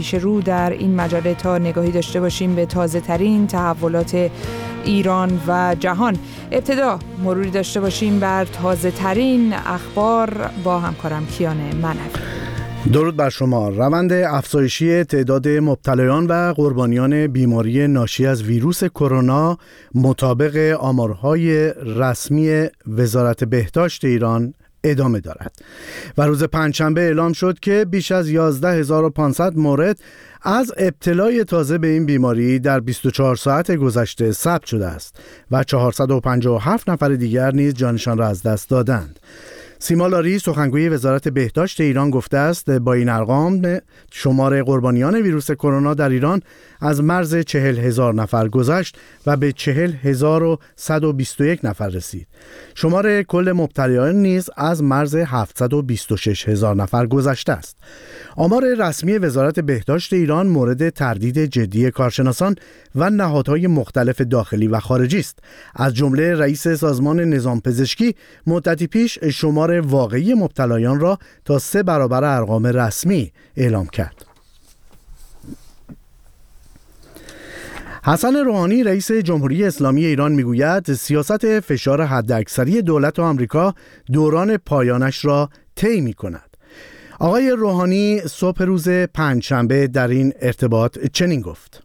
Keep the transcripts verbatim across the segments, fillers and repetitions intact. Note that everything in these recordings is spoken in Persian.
پیش رو در این مجله تا نگاهی داشته باشیم به تازه ترین تحولات ایران و جهان. ابتدا مروری داشته باشیم بر تازه ترین اخبار با همکارم کیان منوی. درود بر شما. روند افزایشی تعداد مبتلایان و قربانیان بیماری ناشی از ویروس کرونا مطابق آمارهای رسمی وزارت بهداشت ایران ادامه دارد و روز پنجشنبه اعلام شد که بیش از یازده هزار و پانصد مورد از ابتلای تازه به این بیماری در بیست و چهار ساعت گذشته ثبت شده است و چهارصد و پنجاه و هفت نفر دیگر نیز جانشان را از دست دادند. سیما لاری سخنگوی وزارت بهداشت ایران گفته است با این ارقام شمار قربانیان ویروس کرونا در ایران از مرز چهل هزار نفر گذشت و به چهل هزار و صد و بیست و یک نفر رسید. شمار کل مبتلایان نیز از مرز هفتصد و بیست و شش هزار نفر گذشته است. آمار رسمی وزارت بهداشت ایران مورد تردید جدی کارشناسان و نهادهای مختلف داخلی و خارجی است. از جمله رئیس سازمان نظام پزشکی مدتی پیش شمار واقعی مبتلایان را تا سه برابر ارقام رسمی اعلام کرد. حسن روحانی رئیس جمهوری اسلامی ایران میگوید سیاست فشار حداکثری دولت و آمریکا دوران پایانش را طی می‌کند. آقای روحانی صبح روز پنجشنبه در این ارتباط چنین گفت: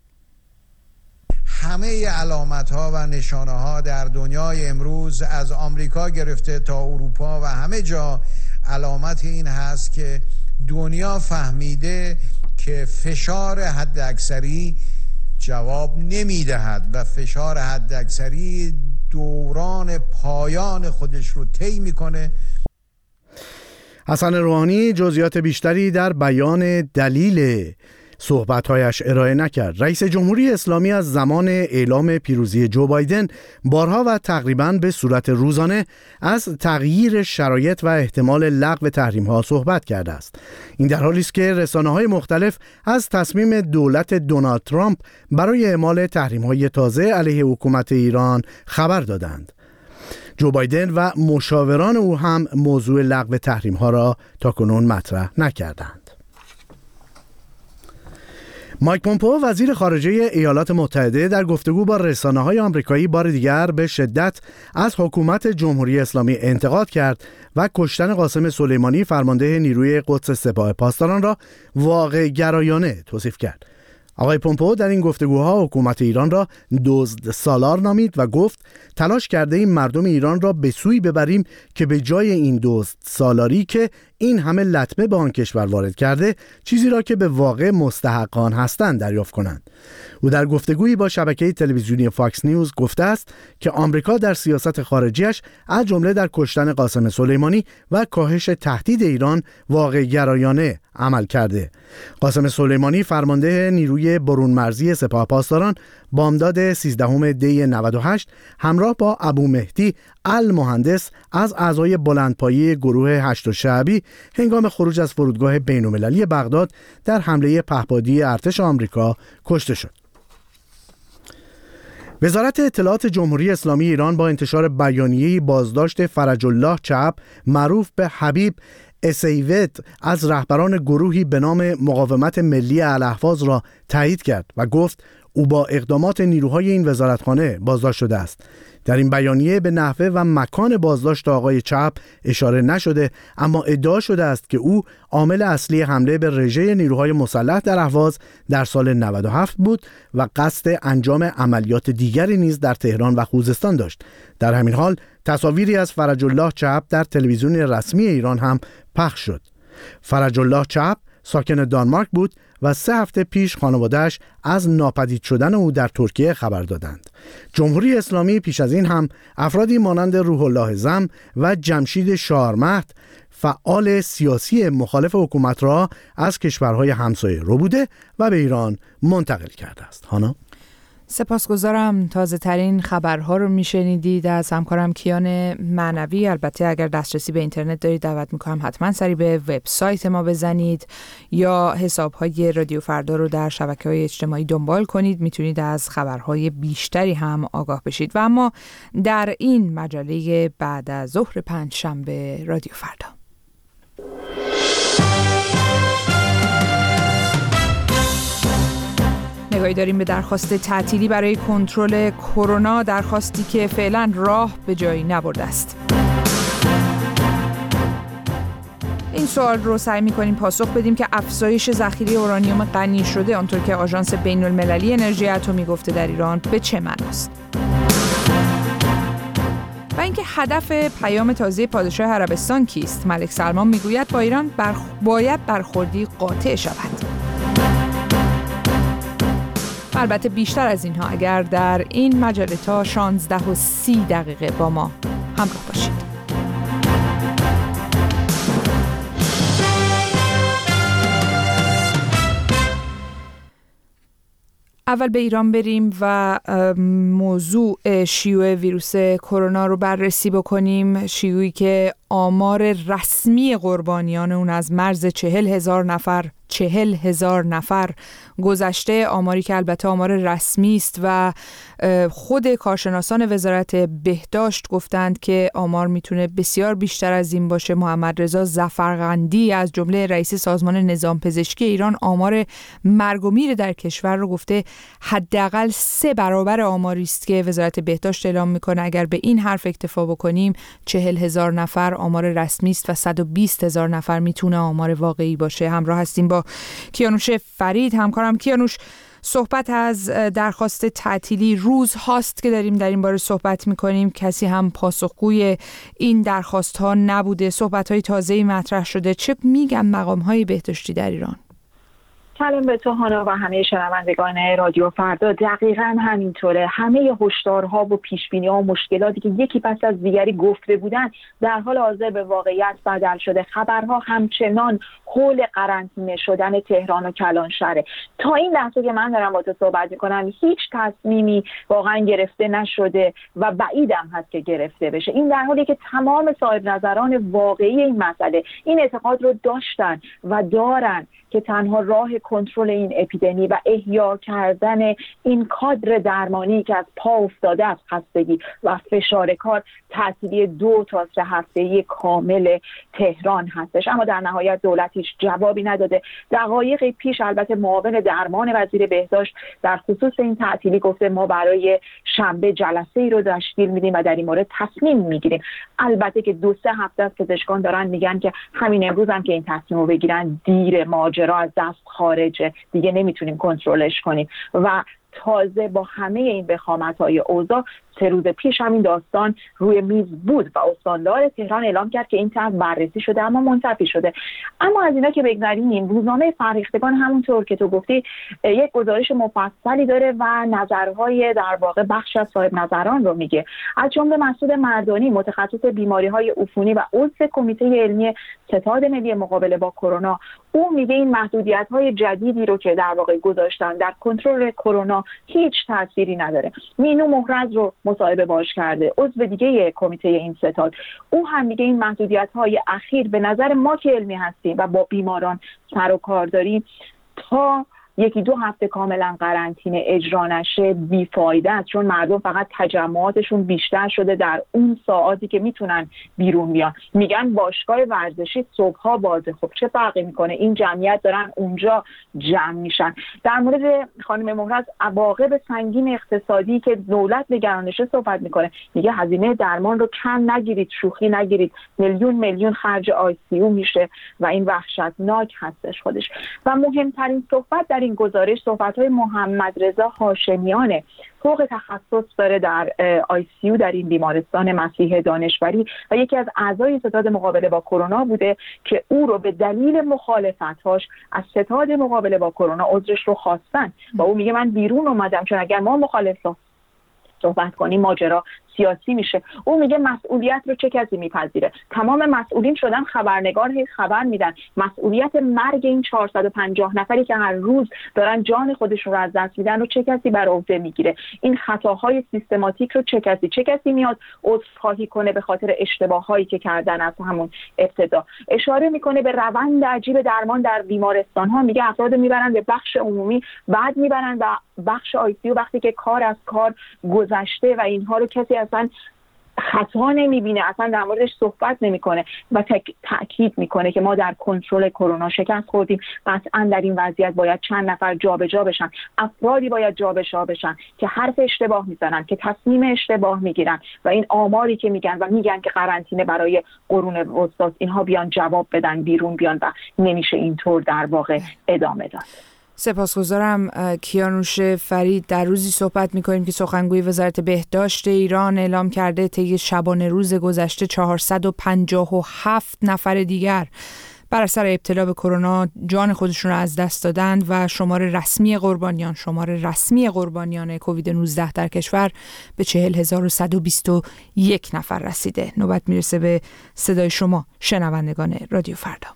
همه علامت‌ها و نشانه‌ها در دنیای امروز از آمریکا گرفته تا اروپا و همه جا علامت این هست که دنیا فهمیده که فشار حداکثری جواب نمی‌دهد و فشار حداکثری دوران پایان خودش رو طی می‌کنه. حسن روحانی جزئیات بیشتری در بیان دلیل صحبت‌هایش ارائه نکرد. رئیس جمهوری اسلامی از زمان اعلام پیروزی جو بایدن بارها و تقریباً به صورت روزانه از تغییر شرایط و احتمال لغو تحریم‌ها صحبت کرده است. این در حالی است که رسانه‌های مختلف از تصمیم دولت دونالد ترامپ برای اعمال تحریم‌های تازه علیه حکومت ایران خبر دادند. جو بایدن و مشاوران او هم موضوع لغو تحریم‌ها را تاکنون مطرح نکردند. مایک پومپئو وزیر خارجه ایالات متحده در گفتگو با رسانه‌های آمریکایی بار دیگر به شدت از حکومت جمهوری اسلامی انتقاد کرد و کشتن قاسم سلیمانی فرمانده نیروی قدس سپاه پاسداران را واقع گرایانه توصیف کرد. آقای پومپئو در این گفتگوها حکومت ایران را دزد سالار نامید و گفت تلاش کرده ایم مردم ایران را به سوی ببریم که به جای این دزد سالاری که این همه لطمه به آن کشور وارد کرده چیزی را که به واقع مستحقان هستند دریافت کنند. او در گفتگویی با شبکه تلویزیونی فاکس نیوز گفته است که آمریکا در سیاست خارجیش از جمله در کشتن قاسم سلیمانی و کاهش تهدید ایران واقع گرایانه عمل کرده. قاسم سلیمانی فرمانده نیروی برون مرزی سپاه پاسداران بامداد سیزدهم دی نود و هشت همراه با ابو مهدی المهندس از اعضای بلندپایه گروه هشت شعبی هنگام خروج از فرودگاه بین‌المللی بغداد در حمله پهپادی ارتش آمریکا کشته شد. وزارت اطلاعات جمهوری اسلامی ایران با انتشار بیانیه‌ای بازداشت فرج الله چپ معروف به حبیب اسیوت از رهبران گروهی به نام مقاومت ملی الاهواز را تایید کرد و گفت او با اقدامات نیروهای این وزارتخانه بازداشت شده است. در این بیانیه به نحوه و مکان بازداشت آقای چپ اشاره نشده، اما ادعا شده است که او عامل اصلی حمله به رژه نیروهای مسلح در اهواز در سال نود و هفت بود و قصد انجام عملیات دیگری نیز در تهران و خوزستان داشت. در همین حال تصاویری از فرج الله چپ در تلویزیون رسمی ایران هم پخش شد. فرج الله چپ ساکن دانمارک بود و سه هفته پیش خانواده‌اش از ناپدید شدن او در ترکیه خبر دادند. جمهوری اسلامی پیش از این هم افرادی مانند روح الله زم و جمشید شارمهد فعال سیاسی مخالف حکومت را از کشورهای همسایه ربوده و به ایران منتقل کرده است. هانا سپاسگزارم. تازه ترین خبرها رو میشنیدید از همکارم کیان منوی. البته اگر دسترسی به اینترنت دارید دعوت میکنم حتما سری به وبسایت ما بزنید یا حسابهای رادیو فردا رو در شبکه‌های اجتماعی دنبال کنید. میتونید از خبرهای بیشتری هم آگاه بشید. و اما در این مجله بعد از ظهر پنجشنبه رادیو فردا توجهی داریم به درخواست تعطیلی برای کنترل کرونا، درخواستی که فعلا راه به جایی نبرده است. این سوال رو سعی می‌کنیم پاسخ بدیم که افزایش ذخیره اورانیوم غنی شده آنطور که آژانس بین‌المللی انرژی اتمی گفته در ایران به چه معناست؟ و اینکه هدف پیام تازه پادشاه عربستان کیست؟ ملک سلمان میگوید با ایران برخ... باید برخوردی قاطع شود. البته بیشتر از اینها اگر در این مجله تا شانزده و سی دقیقه با ما همراه باشید. اول به ایران بریم و موضوع شیوع ویروس کرونا رو بررسی بکنیم. شیوعی که آمار رسمی قربانیان اون از مرز چهل هزار نفر چهل هزار نفر گذشته، آماری که البته آمار رسمی است و خود کارشناسان وزارت بهداشت گفتند که آمار میتونه بسیار بیشتر از این باشه. محمد رضا ظفرقندی از جمله رئیس سازمان نظام پزشکی ایران آمار مرگ و میر در کشور رو گفته حداقل سه برابر آماری است که وزارت بهداشت اعلام میکنه. اگر به این حرف اکتفا بکنیم چهل هزار نفر آمار رسمی است و صد و بیست هزار نفر میتونه آمار واقعی باشه. همراه هستیم با کیانوش فرید، همکارم. کیانوش، صحبت از درخواست تعطیلی روز هاست که داریم در این باره صحبت میکنیم، کسی هم پاسخگوی این درخواست ها نبوده، صحبت های تازه‌ای مطرح شده. چه میگن مقام های بهداشتی در ایران؟ سلام به تو هانا و همه شنوندگان رادیو فردا. دقیقاً همینطوره. همه هشدارها و پیشبینی‌ها و مشکلاتی که یکی پس از دیگری گفته بودن در حال حاضر به واقعیت بدل شده. خبرها همچنان حول قرنطینه شدن تهران و کلانشهره. تا این لحظه که من دارم با تو صحبت می‌کنم هیچ تصمیمی واقعاً گرفته نشده و بعیدم هست که گرفته بشه. این در حالی که تمام صاحب نظران واقعی این مسئله این اعتقاد رو داشتن و دارن که تنها راه کنترل این اپیدمی و احیا کردن این کادر درمانی که از پا افتاده از خستگی و فشار کار تعطیلی دو تا سه هفته‌ای کامل تهران هستش. اما در نهایت دولت هیچ جوابی نداده. دقایقی پیش البته معاون درمان وزیر بهداشت در خصوص این تعطیلی گفته ما برای شنبه جلسه ای رو تشکیل میدیم و در این مورد تصمیم میگیریم. البته که دو سه هفته از پزشکان دارن میگن که همین امروز هم که این تصمیم رو بگیرن دیر، ماجرا از دست خارجه، دیگه نمیتونیم کنترلش کنیم. و تازه با همه این وخامت‌های اوضاع سه روز پیش همین داستان روی میز بود و استاندار تهران اعلام کرد که این طرح بررسی شده اما منتفی شده. اما از اینا که بگذریم، روزنامه فرهیختگان همونطور که تو گفتی یک گزارش مفصلی داره و نظرهای در واقع بخش از صاحب نظران رو میگه. از جمله مسعود مردانی، متخصص بیماری‌های عفونی و عضو کمیته علمی ستاد ملی مقابله با کرونا، او میگه این محدودیت‌های جدیدی رو که در واقع گذاشتن در کنترل کرونا هیچ تأثیری نداره. مینو مهرز رو مصاحبه باش کرده، عضو دیگه کمیته این ستاد، او هم میگه این محدودیت‌های اخیر به نظر ما که علمی هستیم و با بیماران سر و کار داریم تا یکی دو هفته کاملا قرنطینه اجرا نشه بیفایده است، چون مردم فقط تجمعاتشون بیشتر شده در اون ساعاتی که میتونن بیرون بیان. میگن باشگاه ورزشی صبحها بازه، خب چه فرقی میکنه؟ این جمعیت دارن اونجا جمع میشن. در مورد خانم مهرز عواقب سنگین اقتصادی که دولت نگرانشه صحبت میکنه. میگه هزینه درمان رو کم نگیرید، شوخی نگیرید، میلیون میلیون خرج آی سی یو میشه و این وحشتناک هستش خودش. و مهمترین صحبت در این گزارش صحبت‌های محمد رضا هاشمیانه، فوق تخصص داره در آی سی یو در این بیمارستان مسیح دانشوری و یکی از اعضای ستاد مقابله با کرونا بوده که او رو به دلیل مخالفت‌هاش از ستاد مقابله با کرونا عذرش رو خواستن و او میگه من بیرون اومدم چون اگر ما مخالف صحبت کنیم ماجرا سیاسی میشه. او میگه مسئولیت رو چه کسی میپذیره؟ تمام مسئولین شدن خبرنگار، هی خبر میدن. مسئولیت مرگ این چهارصد و پنجاه نفری که هر روز دارن جان خودشون رو از دست میدن رو چه کسی بر عهده میگیره؟ این خطاهای سیستماتیک رو چه کسی چه کسی میاد عذرخواهی کنه به خاطر اشتباهایی که کردن از همون ابتدا؟ اشاره میکنه به روند عجیب درمان در بیمارستان ها. میگه افراد میبرن به بخش عمومی، بعد میبرن به بخش آی سی یو وقتی که کار از کار گذشته و اینها رو کسی اصلا خطا نمیبینه، اصلا در موردش صحبت نمیکنه و تاکید میکنه که ما در کنترل کرونا شکست خوردیم. قطعا در این وضعیت باید چند نفر جابجا بشن، افرادی باید جابجا بشن که حرف اشتباه میزنن، که تصمیم اشتباه میگیرن و این آماری که میگن و میگن که قرنطینه برای قرون وسطا، اینها بیان جواب بدن، بیرون بیان و نمیشه اینطور در واقع ادامه داد. سپاسگزارم. کیانوش فرید، در روزی صحبت می‌کنیم که سخنگوی وزارت بهداشت ایران اعلام کرده طی شبانه روز گذشته چهارصد و پنجاه و هفت نفر دیگر بر اثر ابتلا به کرونا جان خودشون را از دست دادند و شمار رسمی قربانیان شمار رسمی قربانیان کووید نوزده در کشور به چهل هزار و صد و بیست و یک نفر رسیده. نوبت میرسه به صدای شما شنوندگان رادیو فردا.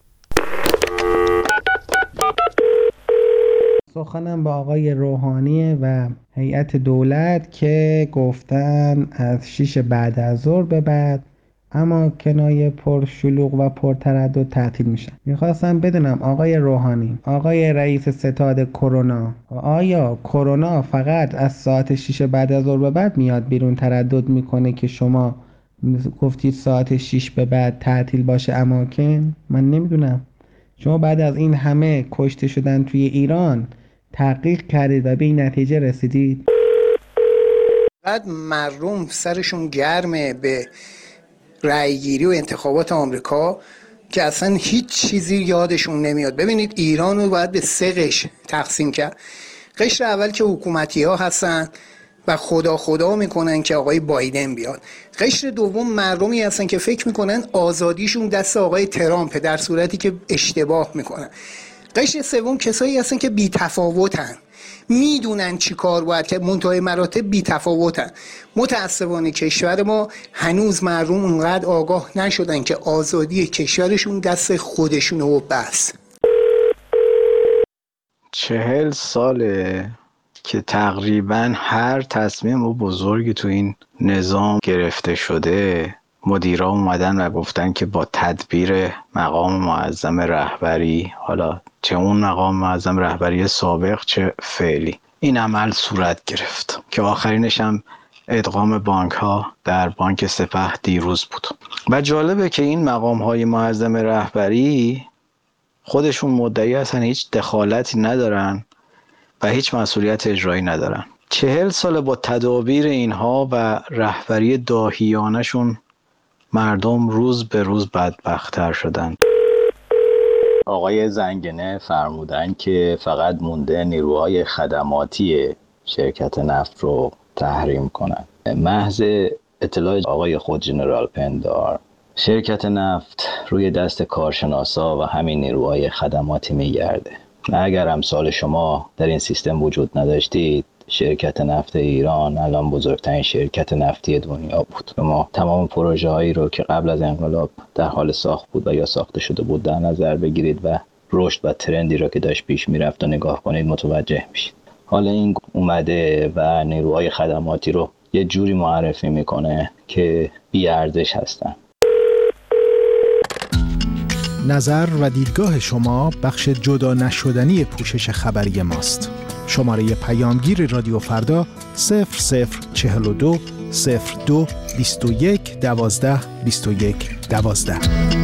سخنم با آقای روحانی و هیئت دولت که گفتن از شیش بعد از ظهر به بعد اماکنای پرشلوغ و پرتردد تعطیل میشن. میخواستم بدونم آقای روحانی، آقای رئیس ستاد کرونا، آیا کرونا فقط از ساعت شیش بعد از ظهر به بعد میاد بیرون تردد میکنه که شما گفتید ساعت شیش به بعد تعطیل باشه اماکن؟ من نمیدونم. شما بعد از این همه کشته شدن توی ایران تحقیق کردید و به این نتیجه رسیدید؟ بعد مردم سرشون گرمه به رأیگیری و انتخابات آمریکا که اصلا هیچ چیزی یادشون نمیاد. ببینید ایران رو باید به سه قشر تقسیم کرد. قشر اول که حکومتی ها هستن و خدا خدا میکنن که آقای بایدن بیاد. قشر دوم مردمی هستن که فکر میکنن آزادیشون دست آقای ترامپ در صورتی که اشتباه میکنن. قشر سوم کسایی هستن که بی تفاوتن، میدونن چی کار باید که منتهای مراتب بی تفاوتن. متاسفانه کشور ما هنوز مردم اونقدر آگاه نشدن که آزادی کشورشون دست خودشونه و بس. چهل ساله که تقریبا هر تصمیم و بزرگی تو این نظام گرفته شده مدیرا اومدن و گفتن که با تدبیر مقام معظم رهبری، حالا چه اون مقام معظم رهبری سابق چه فعلی، این عمل صورت گرفت که آخرینش هم ادغام بانک ها در بانک سپه دیروز بود. و جالبه که این مقام های معظم رهبری خودشون مدعی هستن هیچ دخالتی ندارن و هیچ مسئولیت اجرایی ندارن. چهل سال با تدابیر اینها و رهبری داهیانشون مردم روز به روز بدبخت‌تر شدن. آقای زنگنه فرمودن که فقط مونده نیروهای خدماتی شرکت نفت رو تحریم کنن. محض اطلاع آقای خود جنرال پندار، شرکت نفت روی دست کارشناسا و همین نیروهای خدماتی میگرده. اگر امثال شما در این سیستم وجود نداشتید، شرکت نفت ایران الان بزرگترین شرکت نفتی دنیا بود. ما تمام پروژه هایی رو که قبل از انقلاب در حال ساخت بود و یا ساخته شده بود در نظر بگیرید و رشد و ترندی رو که داشت پیش میرفت و نگاه کنید متوجه میشید. حالا این اومده و نیروهای خدماتی رو یه جوری معرفی میکنه که بی ارزش هستن. نظر و دیدگاه شما بخش جدا نشدنی پوشش خبری ماست. شماره پیامگیر رادیو فردا صفر صفر چهل و دو صفر دو بیست و یک دوازده بیست و یک دوازده.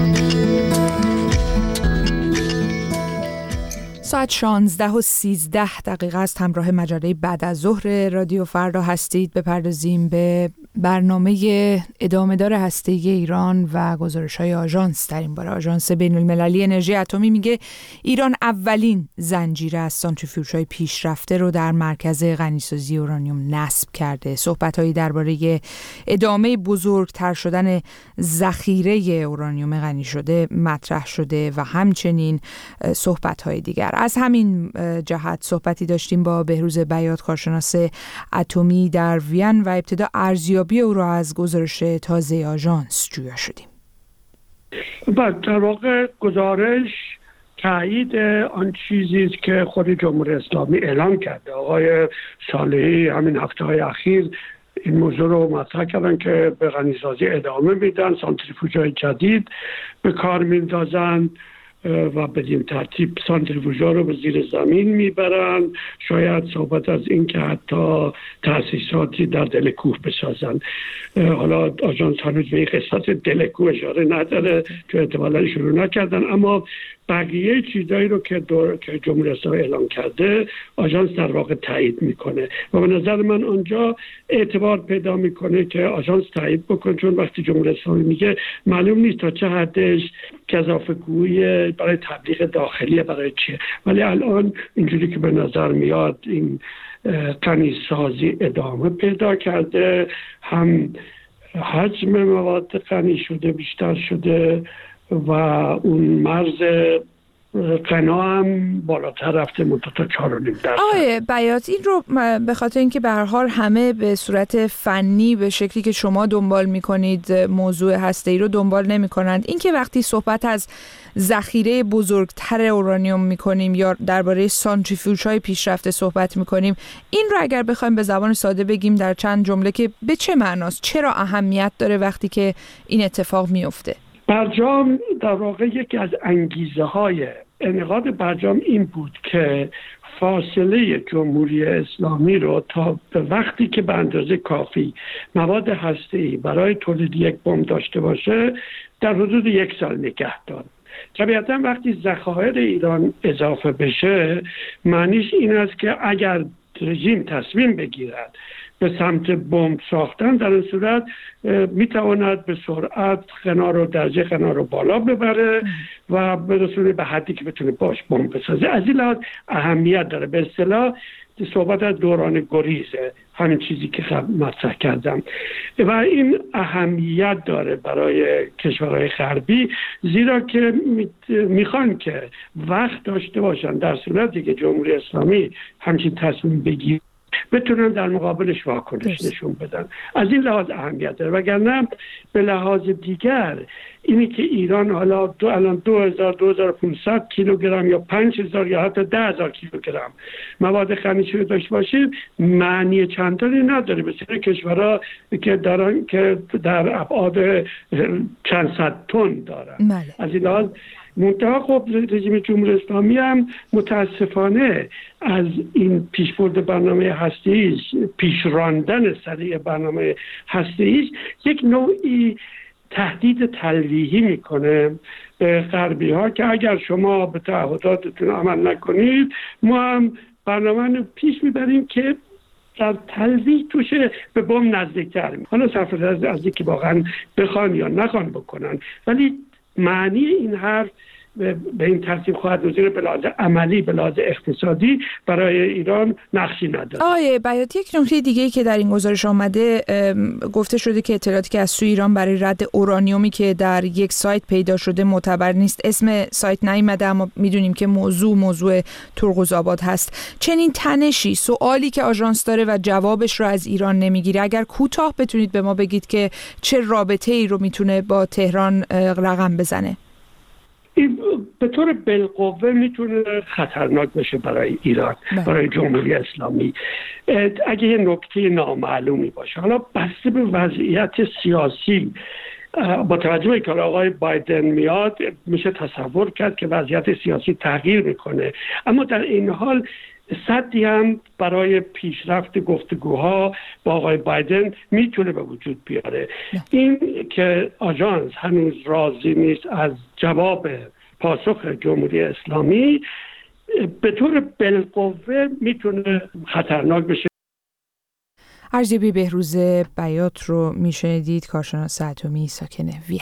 ساعت شانزده و سیزده دقیقه است. همراه مجله بعد از ظهر رادیو فردا هستید. بپردازیم به برنامه ادامه دار هسته‌ای ایران و گزارش‌های آژانس. در این باره آژانس بین‌المللی انرژی اتمی میگه ایران اولین زنجیره از سانتریفیوژهای پیشرفته رو در مرکز غنیسازی اورانیوم نصب کرده. صحبت‌هایی درباره ادامه بزرگتر شدن ذخیره اورانیوم غنی شده مطرح شده و همچنین صحبت‌های دیگر. از همین جهت صحبتی داشتیم با بهروز بیات، کارشناس اتمی در وین، و ابتدا ارزیابی او را از گزارش تازه آژانس جویا شدیم. بعد در واقع گزارش تایید آن چیزی است که خود جمهوری اسلامی اعلام کرده. آقای صالحی همین هفته‌های اخیر این موضوع رو مطرح کردن که به غنیسازی ادامه میدن، سانتریفیوژهای جدید به کار میندازن و بدین ترتیب سانتریفوژها رو به زیر زمین میبرن. شاید صحبت از این که حتی تأسیساتی در دل کوه بسازن. حالا آژانس هنوز به این قسمت دل کوه اشاره نداره که احتمالاً شروع نکردن، اما بقیه چیزایی رو که دور که جمهوری اسلامی اعلام کرده آژانس در واقع تایید میکنه و به نظر من آنجا اعتبار پیدا میکنه که آژانس تایید بکنه، چون وقتی جمهوری اسلامی میگه معلوم نیست تا چه حدش گزافه‌گویی برای تبلیغ داخلی برای چیه، ولی الان اینجوری که به نظر میاد این غنی‌سازی ادامه پیدا کرده، هم حجم مواد غنی شده بیشتر شده و اون مرز غنا هم بالاتر رفته مدت چهار و نیم درصد. آقای بیات، این رو به خاطر اینکه به هر حال همه به صورت فنی به شکلی که شما دنبال میکنید موضوع هسته‌ای رو دنبال نمیکنند، این که وقتی صحبت از ذخیره بزرگتر اورانیوم میکنیم یا درباره سانتریفیوژهای پیشرفته صحبت میکنیم، این رو اگر بخوایم به زبان ساده بگیم در چند جمله که به چه معناست، چرا اهمیت داره وقتی که این اتفاق میفته؟ برجام در واقع یکی از انگیزه های انعقاد برجام این بود که فاصله جمهوری اسلامی رو تا به وقتی که به اندازه کافی مواد هسته‌ای برای تولید یک بمب داشته باشه در حدود یک سال نگه داره. طبیعتا وقتی ذخایر ایران اضافه بشه معنیش این است که اگر رژیم تصمیم بگیرد به سمت بمب ساختن، در این صورت میتواند به سرعت غنا رو درجه غنا رو بالا ببره و برسونه به حدی که بتونه باش بمب بسازه. از این لحاظ اهمیت داره. به اصطلاح صحبت از دوران گریزه، همین چیزی که مطرح کردم و این اهمیت داره برای کشورهای غربی، زیرا که میخوان که وقت داشته باشن در صورتی که جمهوری اسلامی همچین تصمیم بگیره بتونن در مقابلش واکنش نشون بدن. از این لحاظ اهمیت داره، وگرنه به لحاظ دیگر اینی که ایران حالا دو الان دو هزار دو هزار و پانصد کیلوگرم یا پنج هزار یا حتی ده هزار کیلوگرم مواد غنی شده داشته باشه معنی چندانی نداره. مثلا کشورها که دارن که در ابعاد چند صد تن دارن. ماله. از این لحاظ منتها خب رژیم جمهوری اسلامی هم متاسفانه از این پیشبرد برنامه هسته‌ایش، پیش راندن سریع برنامه هسته‌ایش، یک نوعی تهدید تلویحی میکنه به غربی ها که اگر شما به تعهداتتون عمل نکنید ما هم برنامه رو پیش میبریم که در تلویح توش به بم نزدیکتر می. حالا صرف از اینکه واقعا بخوان یا نخوان بکنن، ولی معنی این حرف به این ترتیب خواهد بود به لحاظ عملی، به لحاظ اقتصادی برای ایران نقشی نداره. آقای بیاتی، یک نکته دیگه‌ای که در این گزارش آمده گفته شده که اطلاعاتی که از سوی ایران برای رد اورانیومی که در یک سایت پیدا شده معتبر نیست. اسم سایت نیامده اما میدونیم که موضوع موضوع ترقزآباد هست. چنین تنشی، سوالی که آژانس داره و جوابش رو از ایران نمیگیره، اگر کوتاه بتونید به ما بگید که چه رابطه‌ای رو میتونه با تهران رقم بزنه؟ این به طور بالقوه میتونه خطرناک بشه برای ایران، برای جمهوری اسلامی، اگه یه نکته نامعلومی باشه. حالا بسته به وضعیت سیاسی با توجه به که آقای بایدن میاد میشه تصور کرد که وضعیت سیاسی تغییر میکنه، اما در این حال صدی هم برای پیشرفت گفتگوها با آقای بایدن میتونه به وجود بیاره. این که آژانس هنوز راضی نیست از جواب پاسخ جمهوری اسلامی به طور بالقوه میتونه خطرناک بشه. ارزیابی بهروز بیات رو میشنیدید، کارشناس اتمی ساکن وین.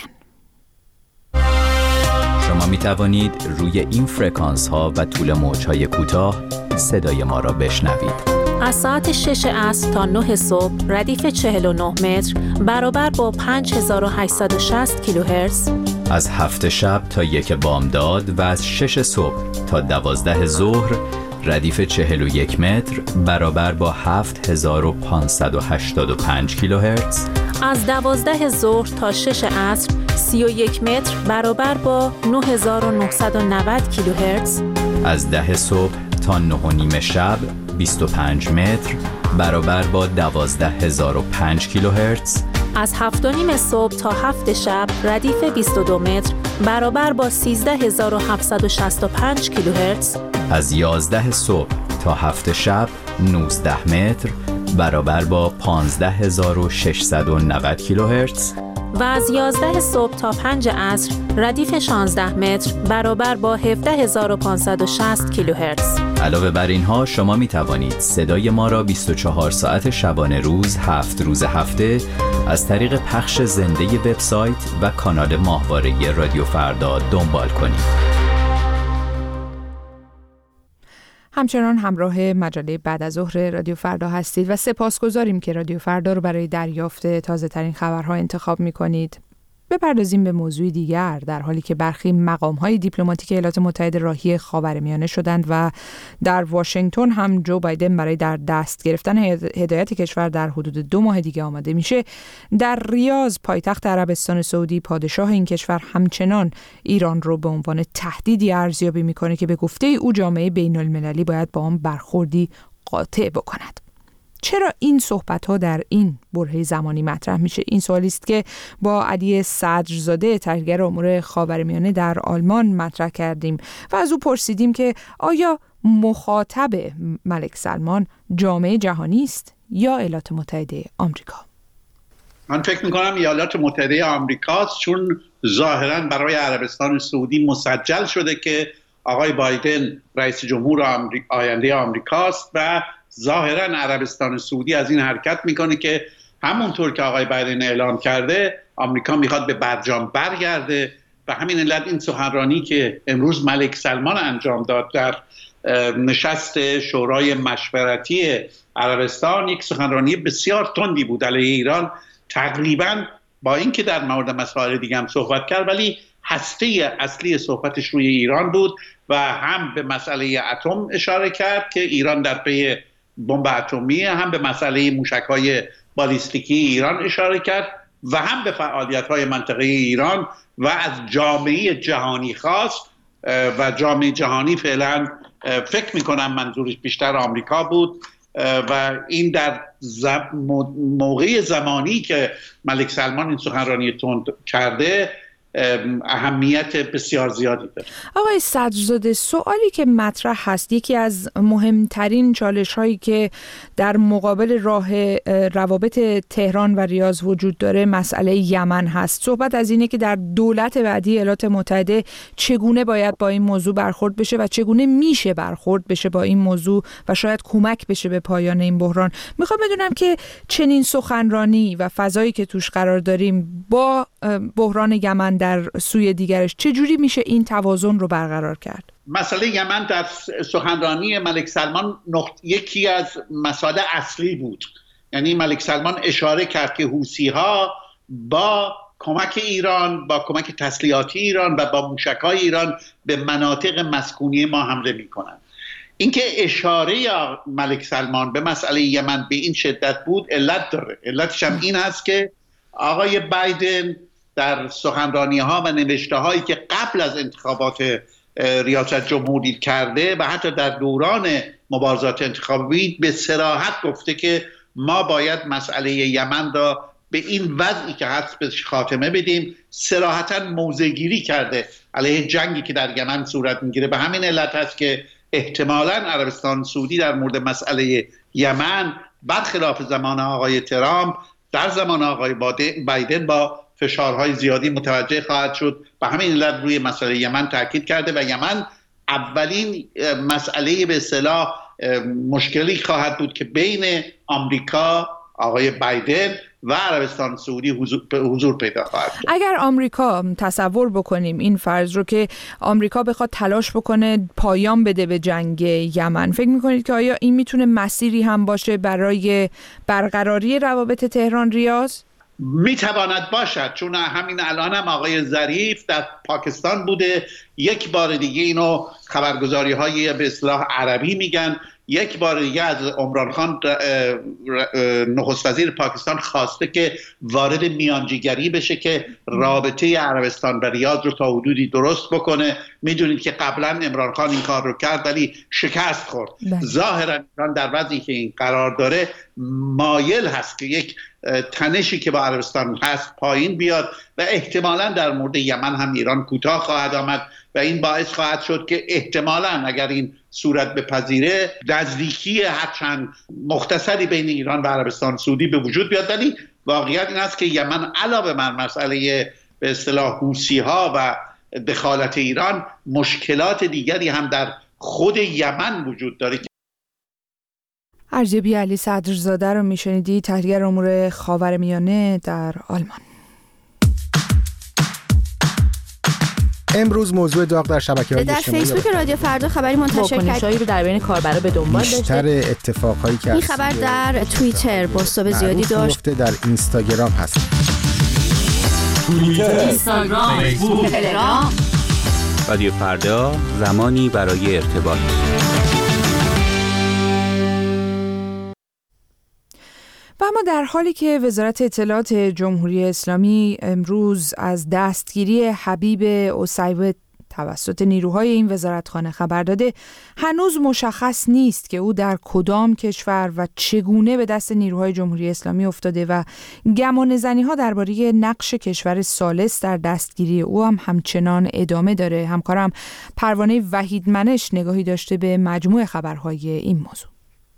شما می توانید روی این فرکانس ها و طول موج های کوتاه صدای ما را بشنوید. از ساعت شش عصر تا نه صبح ردیف چهل و نه متر برابر با پنج هزار و هشتصد و شصت کیلوهرتز. از هفت شب تا یک بامداد و از شش صبح تا دوازده ظهر ردیف چهل و یک متر برابر با هفت هزار و پانصد و هشتاد و پنج کیلوهرتز. از دوازده ظهر تا شش عصر سی و یک متر برابر با نه هزار و نهصد و نود کیلوهرتز. از ده صبح تا نه و نیم شب بیست و پنج متر برابر با دوازده هزار و پنج کیلوهرتز. از هفت و نیم صبح تا هفت شب ردیف بیست و دو متر برابر با سیزده هزار و هفتصد و شصت و پنج کیلوهرتز، از یازده صبح تا هفت شب نوزده متر برابر با پانزده هزار و ششصد و نود کیلوهرتز و از یازده صبح تا پنج عصر ردیف شانزده متر برابر با هفده هزار و پانصد و شصت کیلوهرتز. علاوه بر اینها شما می توانید صدای ما را بیست و چهار ساعت شبانه روز، هفت روز هفته از طریق پخش زنده وبسایت و کانال ماهواره رادیو فردا دنبال کنید. همچنان همراه مجله بعد از ظهر رادیو فردا هستید و سپاسگزاریم که رادیو فردا رو برای دریافت تازه ترین خبرها انتخاب می کنید. بپردازیم به موضوع دیگر. در حالی که برخی مقام‌های دیپلماتیک ایالات متحده راهی خاورمیانه شدند و در واشنگتن هم جو بایدن برای در دست گرفتن هدایت کشور در حدود دو ماه دیگه آماده میشه، در ریاض پایتخت عربستان سعودی پادشاه این کشور همچنان ایران رو به عنوان تهدیدی ارزیابی میکنه که به گفته او جامعه بین المللی باید با آن برخوردی قاطع بکند. چرا این صحبت‌ها در این برهه زمانی مطرح میشه؟ این سوالی است که با علی صدرزاده تحلیلگر امور خاورمیانه در آلمان مطرح کردیم و از او پرسیدیم که آیا مخاطب ملک سلمان جامعه جهانی است یا ایالات متحده آمریکا؟ من فکر میکنم ایالات متحده آمریکاست، چون ظاهراً برای عربستان سعودی مسجل شده که آقای بایدن رئیس جمهور آمریک... آینده آمریکاست و ظاهراً عربستان سعودی از این حرکت میکنه که همونطور که آقای بایدن اعلام کرده آمریکا میخواد به برجام برگرده و همین علت این سخنرانی که امروز ملک سلمان انجام داد در نشست شورای مشورتی عربستان یک سخنرانی بسیار تندی بود علیه ایران، تقریباً با اینکه در مورد مسائل دیگه هم صحبت کرد ولی هسته اصلی صحبتش روی ایران بود و هم به مسئله اتم اشاره کرد که ایران در پی بمب اتمی، هم به مسئله موشک‌های بالیستیکی ایران اشاره کرد و هم به فعالیت‌های منطقه ایران و از جامعه جهانی خواست و جامعه جهانی فعلا فکر می‌کنم منظورش بیشتر آمریکا بود و این در موقع زمانی که ملک سلمان این سخنرانی تند کرده اهمیت بسیار زیادی داره. آقای صدرزاده، سوالی که مطرح هست، یکی از مهمترین چالش هایی که در مقابل راه روابط تهران و ریاض وجود داره مسئله یمن هست. صحبت از اینه که در دولت بعدی ایالات متحده چگونه باید با این موضوع برخورد بشه و چگونه میشه برخورد بشه با این موضوع و شاید کمک بشه به پایان این بحران. میخوام بدونم که چنین سخنرانی و فضایی که توش قرار داریم با بحران یمن در سوی دیگرش چجوری میشه این توازن رو برقرار کرد؟ مسئله یمن در سخنرانی ملک سلمان یکی از مسائل اصلی بود. یعنی ملک سلمان اشاره کرد که حوثی‌ها با کمک ایران، با کمک تسلیحاتی ایران و با موشک‌های ایران به مناطق مسکونی ما حمله می‌کنند. اینکه اشاره ملک سلمان به مسئله یمن به این شدت بود علت داره. علتش هم این هست که آقای بایدن در سخنرانی‌ها و نوشته‌هایی که قبل از انتخابات ریاست جمهوری کرده و حتی در دوران مبارزات انتخابی به صراحت گفته که ما باید مسئله یمن را به این وضعی که هست به خاتمه بدیم. صراحتاً موضع‌گیری کرده علیه جنگی که در یمن صورت می‌گیره. به همین علت هست که احتمالاً عربستان سعودی در مورد مسئله یمن برخلاف زمان آقای ترامپ در زمان آقای بایدن با فشارهای زیادی متوجه خواهد شد. به همین علت روی مسئله یمن تاکید کرده و یمن اولین مسئله به اصطلاح مشکلی خواهد بود که بین آمریکا، آقای بایدن و عربستان سعودی حضور, حضور پیدا خواهد کرد. اگر آمریکا تصور بکنیم این فرض رو که آمریکا بخواد تلاش بکنه پایان بده به جنگ یمن، فکر میکنید که آیا این میتونه مسیری هم باشه برای برقراری روابط تهران ریاض؟ میتواند باشد، چون همین الان هم آقای ظریف در پاکستان بوده. یک بار دیگه اینو خبرگزاری های به اصطلاح عربی میگن یک بار دیگه از عمران خان نخست وزیر پاکستان خواسته که وارد میانجیگری بشه که رابطه عربستان و ریاض رو تا حدودی درست بکنه. میدونید که قبلا عمران خان این کار رو کرد ولی شکست خورد. ظاهرا ایران در وضعی که این قرار داره مایل هست که یک تنشی که با عربستان هست پایین بیاد و احتمالاً در مورد یمن هم ایران کوتاه خواهد آمد و این باعث خواهد شد که احتمالاً اگر این صورت بپذیره نزدیکی هرچند مختصری بین ایران و عربستان سعودی به وجود بیاد. ولی واقعیت این است که یمن علاوه بر مسئله به اصطلاح حوثی‌ها و دخالت ایران مشکلات دیگری هم در خود یمن وجود داره. ارجبی علی صدرزاده رو میشنیدی، تحلیلگر امور خاورمیانه در آلمان. امروز موضوع داغ در شبکه‌های اجتماعی در فیسبوک رادیو فردا خبری منتشر کرد واکنش‌هایی رو در بین کاربرا به دنبال داشته. بیشتر اتفاقایی که این خبر در توییتر بازتاب زیادی داشت. در اینستاگرام هست. توییتر، اینستاگرام، فیسبوک، تلگرام. رادیو فردا، زمانی برای ارتباط. و اما در حالی که وزارت اطلاعات جمهوری اسلامی امروز از دستگیری حبیب اسیوط توسط نیروهای این وزارتخانه خبر داده، هنوز مشخص نیست که او در کدام کشور و چگونه به دست نیروهای جمهوری اسلامی افتاده و گمانه‌زنی‌ها درباره نقش کشور ثالث در دستگیری او هم همچنان ادامه داره. همکارم پروانه وحیدمنش نگاهی داشته به مجموع خبرهای این موضوع.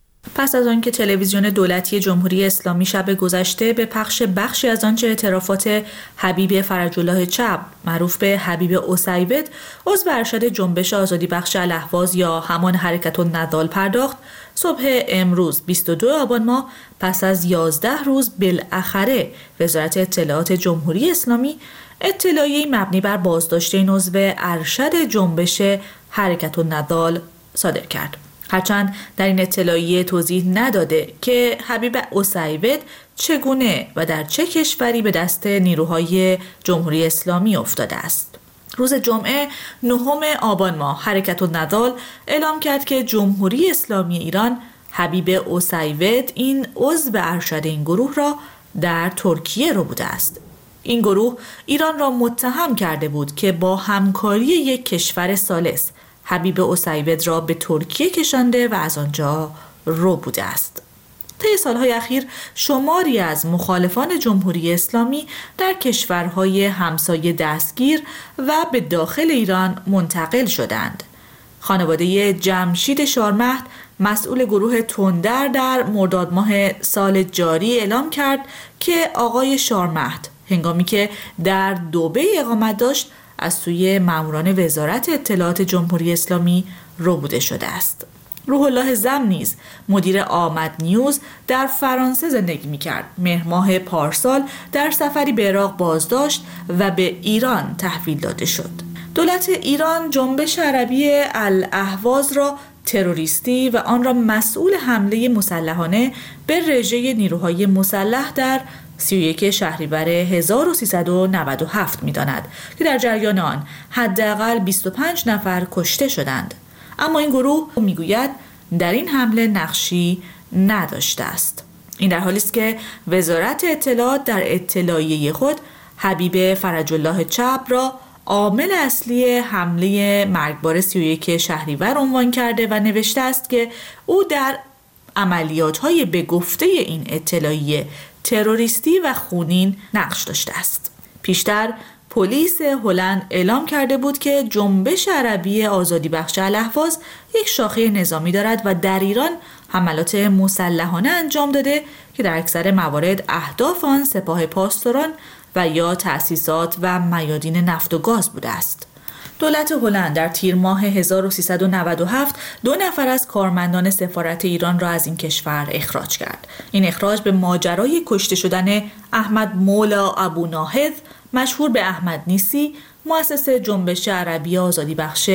پس از آنکه تلویزیون دولتی جمهوری اسلامی شب گذشته به پخش بخشی از آنچه اعترافات حبیب فرج الله چپ معروف به حبیب اسیوط عضو ارشد جنبش آزادی بخش الاهواز یا همان حرکت النضال پرداخت، صبح امروز بیست و دوم آبان ماه پس از یازده روز بالاخره وزارت اطلاعات جمهوری اسلامی اطلاعیه‌ای مبنی بر بازداشت این عضو ارشد جنبش حرکت النضال صادر کرد. هرچند در این اطلاعیه توضیح نداده که حبیب اسیوط چگونه و در چه کشوری به دست نیروهای جمهوری اسلامی افتاده است. روز جمعه نهم آبان ماه حرکت النضال اعلام کرد که جمهوری اسلامی ایران حبیب اسیوط این عضو ارشد این گروه را در ترکیه رو بوده است. این گروه ایران را متهم کرده بود که با همکاری یک کشور ثالث حبیب اسیوط را به ترکیه کشانده و از آنجا رو بوده است. طی سالهای اخیر شماری از مخالفان جمهوری اسلامی در کشورهای همسایه دستگیر و به داخل ایران منتقل شدند. خانواده جمشید شارمهد مسئول گروه تندر در مرداد ماه سال جاری اعلام کرد که آقای شارمهد هنگامی که در دبی اقامت داشت از سوی ماموران وزارت اطلاعات جمهوری اسلامی ربوده شده است. روح الله زم نیز مدیر آمد نیوز در فرانسه زندگی می‌کرد. مهر ماه پارسال در سفری به عراق بازداشت و به ایران تحویل داده شد. دولت ایران جنبش عربی الاهواز را تروریستی و آن را مسئول حمله مسلحانه به رژه نیروهای مسلح در سی و یک شهریور هزار و سیصد و نود و هفت می‌داند که در جریان آن حداقل بیست و پنج نفر کشته شدند. اما این گروه میگوید در این حمله نقشی نداشته است. این در حالی است که وزارت اطلاعات در اطلاعیه خود حبیب فرج الله چپ را عامل اصلی حمله مرگبار سی و یک شهریور عنوان کرده و نوشته است که او در عملیات‌های به گفته این اطلاعیه تروریستی و خونین نقش داشته است. پیشتر پلیس هلند اعلام کرده بود که جنبش عربی آزادی بخش الاهواز یک شاخه نظامی دارد و در ایران حملات مسلحانه انجام داده که در اکثر موارد اهداف آن سپاه پاسداران و یا تأسیسات و میادین نفت و گاز بوده است. دولت هلند در تیر ماه هزار و سیصد و نود و هفت دو نفر از کارمندان سفارت ایران را از این کشور اخراج کرد. این اخراج به ماجرای کشته شدن احمد مولا ابو ناهض مشهور به احمد نیسی مؤسس جنبش عربی آزادی بخش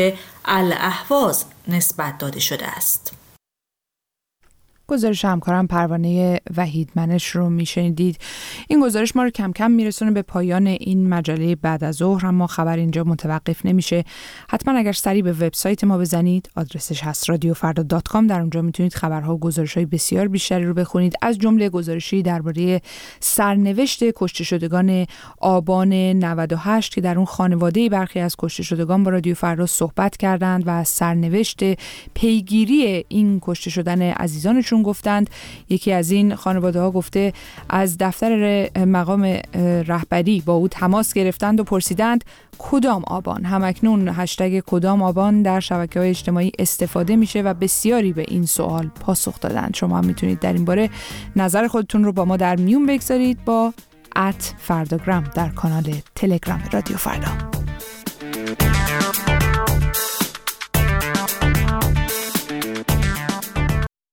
الاهواز نسبت داده شده است. گزارش همکارم پروانه وحیدمنش رو میشنیدید. این گزارش ما رو کم کم میرسونه به پایان این مجله بعد از ظهر، اما خبر اینجا متوقف نمیشه. حتما اگر سری به وبسایت ما بزنید، آدرسش هست رادیو فردا دات کام، در اونجا میتونید خبرها و گزارش‌های بسیار بیشتری رو بخونید، از جمله گزارشی درباره سرنوشت کشته شدگان آبان نود و هشت که در اون خانواده برخی از کشته شدگان با رادیو فردا صحبت کردند و از سرنوشت پیگیری این کشته شدن عزیزانشون گفتند. یکی از این خانواده ها گفته از دفتر مقام رهبری با او تماس گرفتند و پرسیدند کدام آبان. همکنون هشتگ کدام آبان در شبکه‌های اجتماعی استفاده میشه و بسیاری به این سوال پاسخ دادند. شما هم میتونید در این باره نظر خودتون رو با ما در میون بگذارید با ات فرداگرام در کانال تلگرام رادیو فردا.